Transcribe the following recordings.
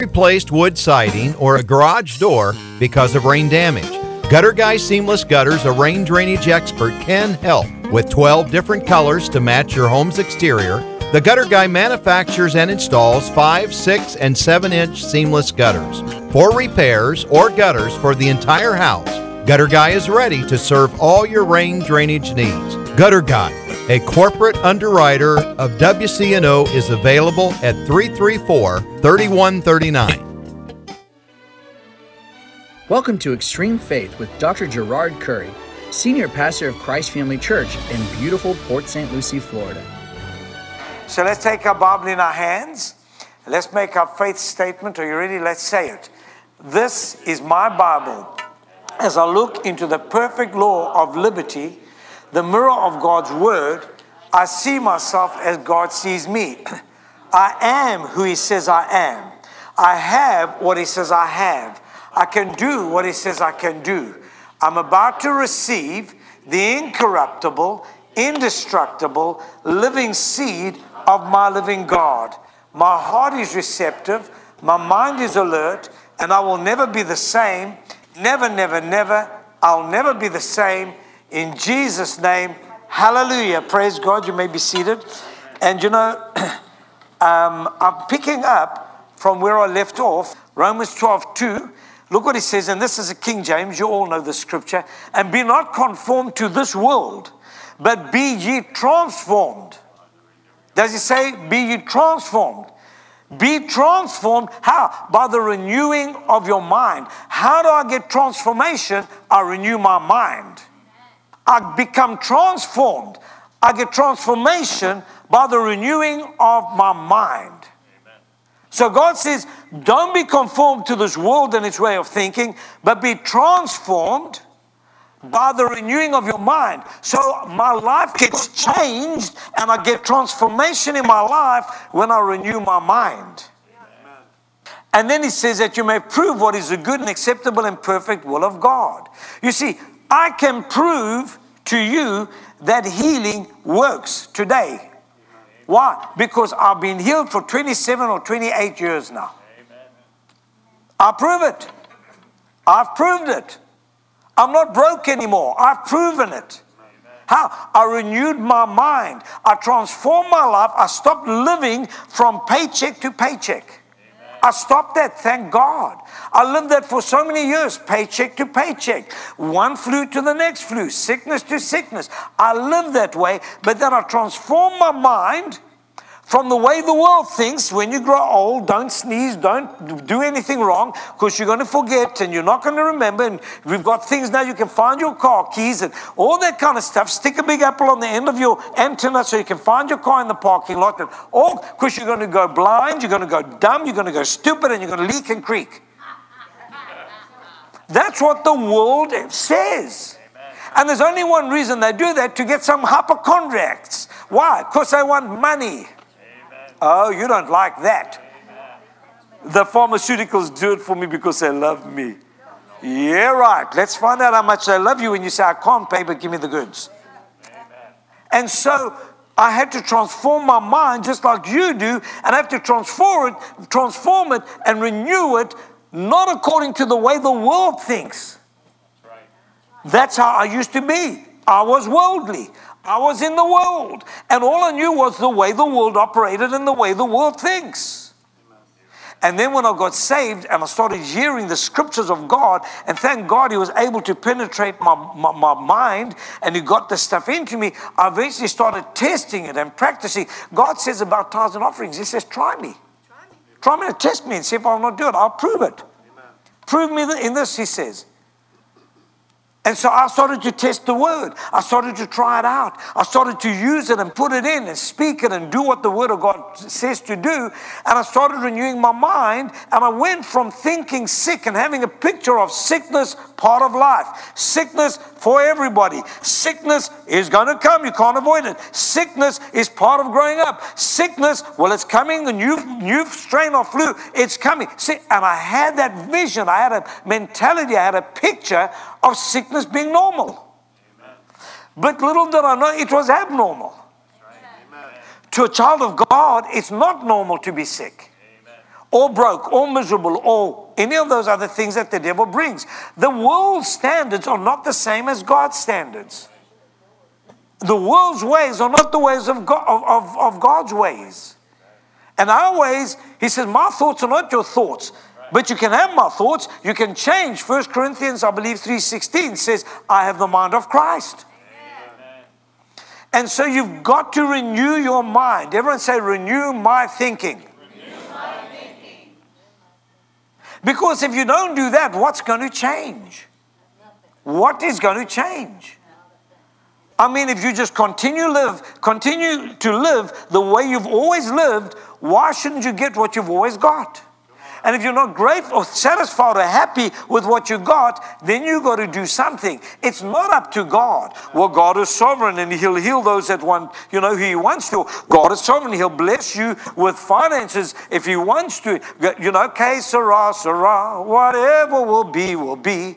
Replaced wood siding or a garage door because of rain damage. Gutter Guy Seamless Gutters, a rain drainage expert, can help. With 12 different colors to match your home's exterior, the Gutter Guy manufactures and installs 5, 6, and 7-inch seamless gutters. For repairs or gutters for the entire house, Gutter Guy is ready to serve all your rain drainage needs. Gutter Guy, a corporate underwriter of WCNO, is available at 334-3139. Welcome to Extreme Faith with Dr. Gerard Curry, Senior Pastor of Christ Family Church in beautiful Port St. Lucie, Florida. So let's take our Bible in our hands. Let's make our faith statement. Are you ready? Let's say it. This is my Bible. As I look into the perfect law of liberty, the mirror of God's Word, I see myself as God sees me. I am who He says I am. I have what He says I have. I can do what He says I can do. I'm about to receive the incorruptible, indestructible, living seed of my living God. My heart is receptive. My mind is alert. And I will never be the same. Never, never, never. I'll never be the same. In Jesus' name, hallelujah. Praise God. You may be seated. And you know, I'm picking up from where I left off, Romans 12:2. Look what he says, and this is a King James. You all know the scripture. And be not conformed to this world, but be ye transformed. Does he say, be ye transformed? Be transformed. How? By the renewing of your mind. How do I get transformation? I renew my mind. I become transformed. I get transformation by the renewing of my mind. So God says, don't be conformed to this world and its way of thinking, but be transformed by the renewing of your mind. So my life gets changed and I get transformation in my life when I renew my mind. And then he says that you may prove what is the good and acceptable and perfect will of God. You see, I can prove to you that healing works today. Why? Because I've been healed for 27 or 28 years now. I prove it. I've proved it. I'm not broke anymore. I've proven it. How? I renewed my mind. I transformed my life. I stopped living from paycheck to paycheck. I stopped that, thank God. I lived that for so many years, paycheck to paycheck. One flu to the next flu, sickness to sickness. I lived that way, but then I transformed my mind from the way the world thinks. When you grow old, don't sneeze, don't do anything wrong, because you're going to forget and you're not going to remember. And we've got things now, you can find your car keys and all that kind of stuff. Stick a big apple on the end of your antenna so you can find your car in the parking lot. And all because you're going to go blind, you're going to go dumb, you're going to go stupid, and you're going to leak and creak. That's what the world says. And there's only one reason they do that, to get some hypochondriacs. Why? Because they want money. Oh, you don't like that. The pharmaceuticals do it for me because they love me. Yeah, right. Let's find out how much they love you when you say, I can't pay, but give me the goods. And so I had to transform my mind just like you do, and I have to transform it and renew it, not according to the way the world thinks. That's how I used to be. I was worldly. I was in the world. And all I knew was the way the world operated and the way the world thinks. And then when I got saved and I started hearing the scriptures of God, and thank God He was able to penetrate my mind and He got the stuff into me, I eventually started testing it and practicing. God says about tithes and offerings, He says, try me. Try me to test me and see if I'll not do it. I'll prove it. Prove me in this, He says. And so I started to test the word. I started to try it out. I started to use it and put it in and speak it and do what the word of God says to do. And I started renewing my mind. And I went from thinking sick and having a picture of sickness, part of life. Sickness for everybody. Sickness is going to come. You can't avoid it. Sickness is part of growing up. Sickness, well, it's coming. The new strain of flu, it's coming. See, and I had that vision. I had a mentality. I had a picture of sickness being normal. Amen. But little did I know it was abnormal. Right. To a child of God, it's not normal to be sick. Amen. or broke, or miserable, or any of those other things that the devil brings. The world's standards are not the same as God's standards. The world's ways are not the ways of God's ways. And our ways, he says, my thoughts are not your thoughts. But you can have my thoughts. You can change. 1 Corinthians, I believe, 3:16 says, I have the mind of Christ. Amen. And so you've got to renew your mind. Everyone say, renew my thinking. Renew my thinking. Because if you don't do that, what's going to change? What is going to change? I mean, if you just continue to live the way you've always lived, why shouldn't you get what you've always got? And if you're not grateful, satisfied, or happy with what you got, then you've got to do something. It's not up to God. Well, God is sovereign and He'll heal those that want, who He wants to. God is sovereign. He'll bless you with finances if He wants to. Que sera, sera. Whatever will be, will be.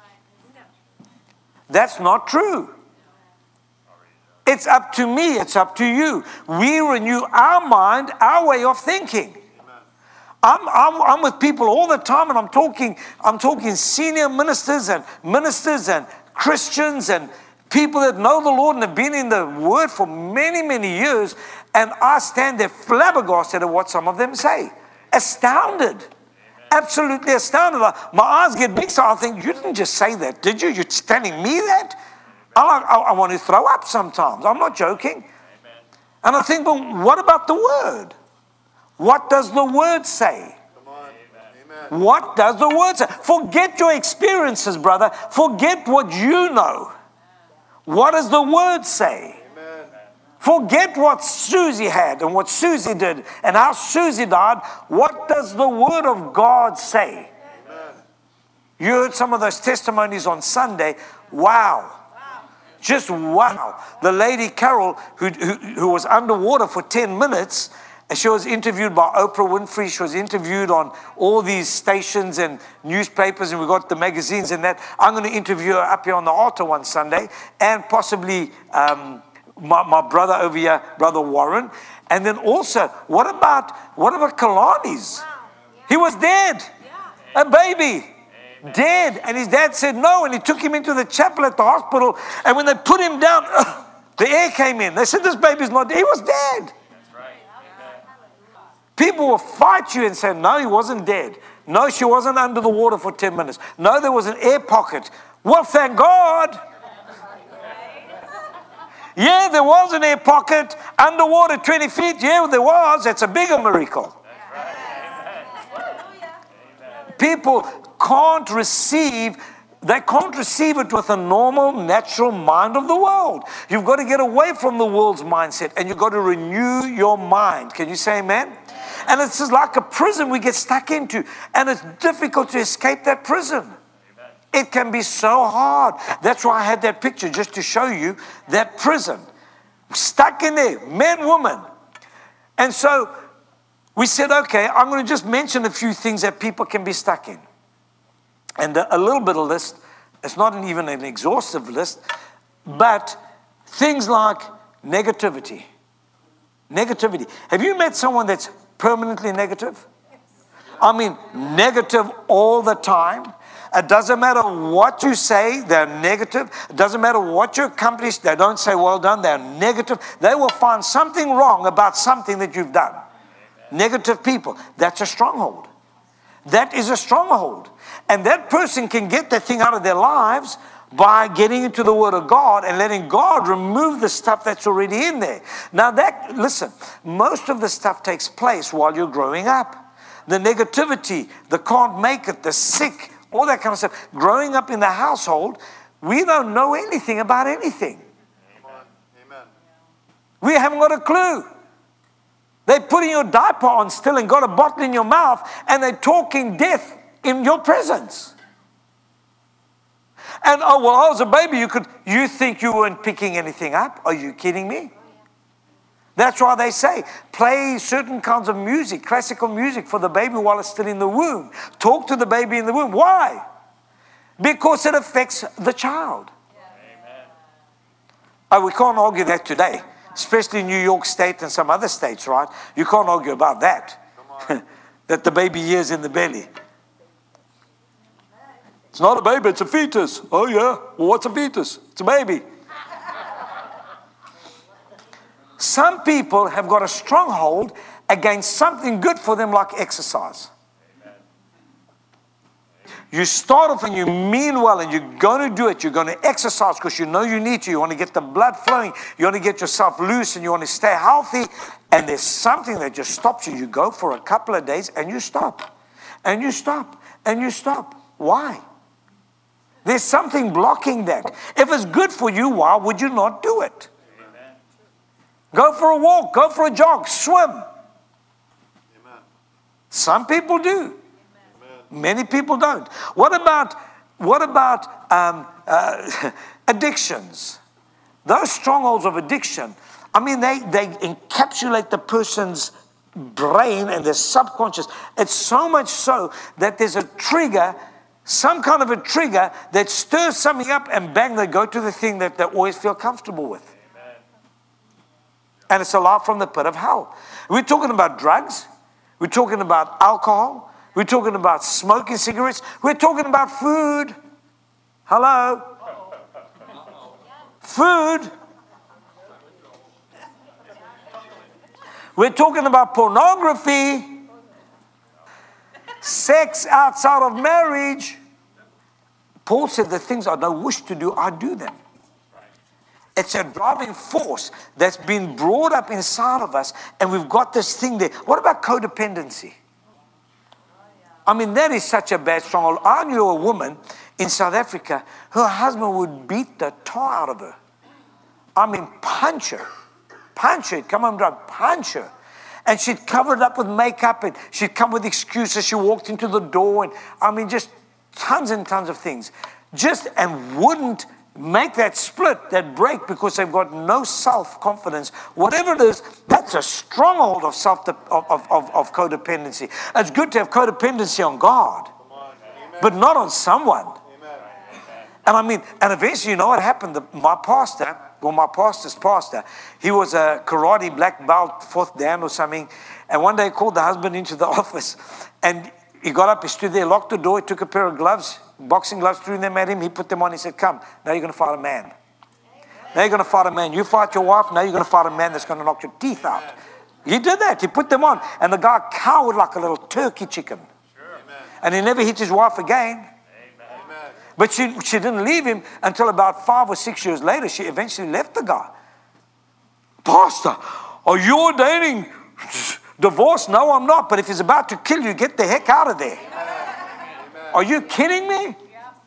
That's not true. It's up to me. It's up to you. We renew our mind, our way of thinking. I'm with people all the time, and I'm talking senior ministers and Christians and people that know the Lord and have been in the Word for many, many years, and I stand there flabbergasted at what some of them say. Astounded. Absolutely astounded. My eyes get big, so I think, you didn't just say that, did you? You're telling me that? I want to throw up sometimes. I'm not joking. And I think, but what about the Word? What does the Word say? What does the Word say? Forget your experiences, brother. Forget what you know. What does the Word say? Forget what Susie had and what Susie did and how Susie died. What does the Word of God say? You heard some of those testimonies on Sunday. Wow. Just wow. The lady Carol, who was underwater for 10 minutes, and she was interviewed by Oprah Winfrey. She was interviewed on all these stations and newspapers, and we got the magazines and that. I'm going to interview her up here on the altar one Sunday, and possibly my brother over here, Brother Warren. And then also, what about Kalani's? He was dead, a baby. Dead. And his dad said no, and he took him into the chapel at the hospital, and when they put him down, the air came in. They said, this baby's not dead. He was dead. That's right. People will fight you and say, no, he wasn't dead. No, she wasn't under the water for 10 minutes. No, there was an air pocket. Well, thank God. Yeah, there was an air pocket underwater 20 feet. Yeah, there was. That's a bigger miracle. People can't receive it with a normal, natural mind of the world. You've got to get away from the world's mindset, and you've got to renew your mind. Can you say amen? And it's just like a prison we get stuck into, and it's difficult to escape that prison. It can be so hard. That's why I had that picture, just to show you that prison. Stuck in there, men, women. And so we said, okay, I'm going to just mention a few things that people can be stuck in. And a little bit of list. It's not even an exhaustive list, but things like negativity. Negativity. Have you met someone that's permanently negative? I mean, negative all the time. It doesn't matter what you say, they're negative. It doesn't matter what you accomplish, they don't say well done, they're negative. They will find something wrong about something that you've done. Negative people, that's a stronghold. That is a stronghold. And that person can get that thing out of their lives by getting into the Word of God and letting God remove the stuff that's already in there. Now listen, most of the stuff takes place while you're growing up. The negativity, the can't make it, the sick, all that kind of stuff. Growing up in the household, we don't know anything about anything. Amen. We haven't got a clue. They're putting your diaper on still and got a bottle in your mouth, and they're talking death in your presence. And I was a baby, you think you weren't picking anything up? Are you kidding me? That's why they say, play certain kinds of music, classical music for the baby while it's still in the womb. Talk to the baby in the womb. Why? Because it affects the child. Oh, we can't argue that today, especially in New York State and some other states, right? You can't argue about that. that the baby hears in the belly. It's not a baby, it's a fetus. Oh yeah, well what's a fetus? It's a baby. Some people have got a stronghold against something good for them like exercise. You start off and you mean well and you're going to do it. You're going to exercise because you know you need to. You want to get the blood flowing. You want to get yourself loose and you want to stay healthy. And there's something that just stops you. You go for a couple of days and you stop. And you stop. And you stop. Why? There's something blocking that. If it's good for you, why would you not do it? Amen. Go for a walk. Go for a jog. Swim. Amen. Some people do. Many people don't. What about addictions? Those strongholds of addiction, I mean, they encapsulate the person's brain and their subconscious. It's so much so that there's a trigger, some kind of a trigger that stirs something up and bang, they go to the thing that they always feel comfortable with. Amen. And it's a life from the pit of hell. We're talking about drugs. We're talking about alcohol. We're talking about smoking cigarettes. We're talking about food. Hello? Food. We're talking about pornography. Sex outside of marriage. Paul said the things I don't wish to do, I do them. It's a driving force that's been brought up inside of us, and we've got this thing there. What about codependency? I mean, that is such a bad stronghold. I knew a woman in South Africa, her husband would beat the tar out of her. I mean, punch her. Punch her. Come on, drug. Punch her. And she'd cover it up with makeup, and she'd come with excuses. She walked into the door, and I mean, just tons and tons of things. And wouldn't make that split, that break, because they've got no self-confidence. Whatever it is, that's a stronghold of of codependency. It's good to have codependency on God, but not on someone. And I mean, and eventually, you know what happened? My pastor's pastor, he was a karate black belt, 4th Dan or something. And one day he called the husband into the office, and he got up, he stood there, locked the door, he took a pair of gloves, boxing gloves, threw them at him. He put them on. He said, come, now you're going to fight a man. Now you're going to fight a man. You fight your wife, now you're going to fight a man that's going to knock your teeth out. He did that. He put them on. And the guy cowered like a little turkey chicken. And he never hit his wife again. But she didn't leave him until about 5 or 6 years later. She eventually left the guy. Pastor, are you ordaining divorce? No, I'm not. But if he's about to kill you, get the heck out of there. Are you kidding me?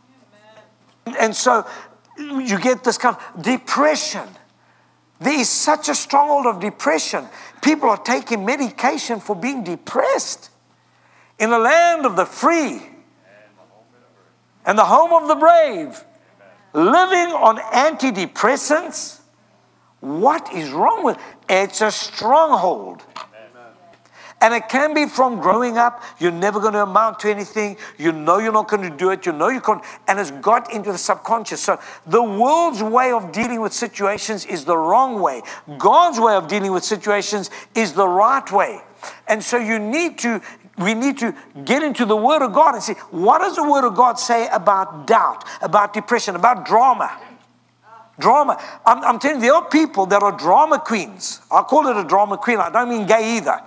And so you get this kind of depression. There is such a stronghold of depression. People are taking medication for being depressed. In the land of the free and the home of the brave, living on antidepressants, what is wrong with it? It's a stronghold. And it can be from growing up. You're never going to amount to anything. You know you're not going to do it. You know you can't. And it's got into the subconscious. So the world's way of dealing with situations is the wrong way. God's way of dealing with situations is the right way. And so we need to get into the Word of God and see, what does the Word of God say about doubt, about depression, about drama? Drama. I'm telling you, there are people that are drama queens. I call it a drama queen. I don't mean gay either.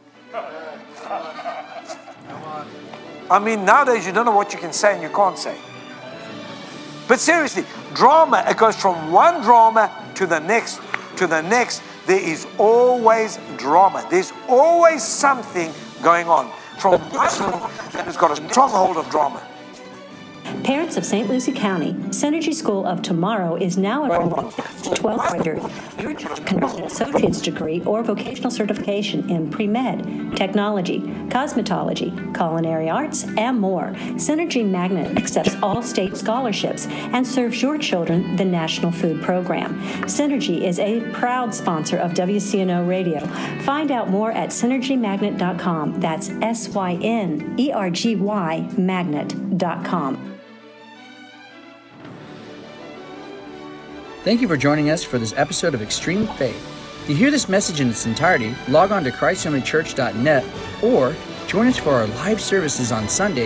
I mean, nowadays you don't know what you can say and you can't say. But seriously, drama, it goes from one drama to the next, to the next. There is always drama. There's always something going on. From one that has got a stronghold of drama. Parents of St. Lucie County, Synergy School of Tomorrow is now enrolling 12th graders. Your child can earn an associate's degree or vocational certification in pre-med, technology, cosmetology, culinary arts, and more. Synergy Magnet accepts all state scholarships and serves your children the National Food Program. Synergy is a proud sponsor of WCNO Radio. Find out more at synergymagnet.com. That's SYNERGY magnet.com. Thank you for joining us for this episode of Extreme Faith. To hear this message in its entirety, log on to ChristFamilyChurch.net or Join us for our live services on Sunday